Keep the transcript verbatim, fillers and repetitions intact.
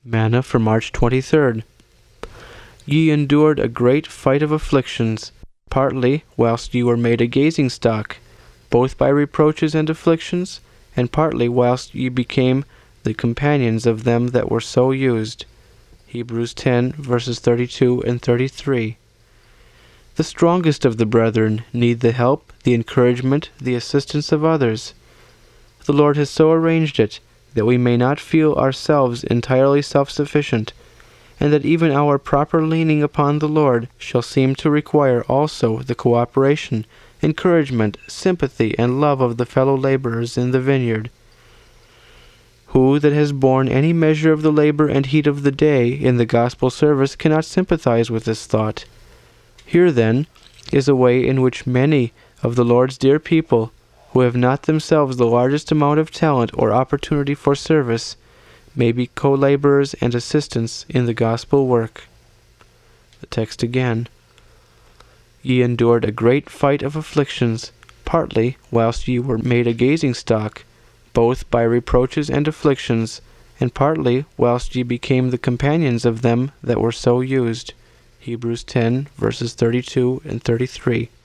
Manna for March twenty-third. Ye endured a great fight of afflictions, partly whilst ye were made a gazing stock, both by reproaches and afflictions, and partly whilst ye became the companions of them that were so used. Hebrews ten, verses thirty-two and thirty-three. The strongest of the brethren need the help, the encouragement, the assistance of others. The Lord has so arranged it that we may not feel ourselves entirely self-sufficient, and that even our proper leaning upon the Lord shall seem to require also the cooperation, encouragement, sympathy, and love of the fellow laborers in the vineyard. Who that has borne any measure of the labor and heat of the day in the gospel service cannot sympathize with this thought? Here, then, is a way in which many of the Lord's dear people, who have not themselves the largest amount of talent or opportunity for service, may be co-laborers and assistants in the gospel work. The text again. Ye endured a great fight of afflictions, partly whilst ye were made a gazing stock, both by reproaches and afflictions, and partly whilst ye became the companions of them that were so used. Hebrews ten, verses thirty-two and thirty-three.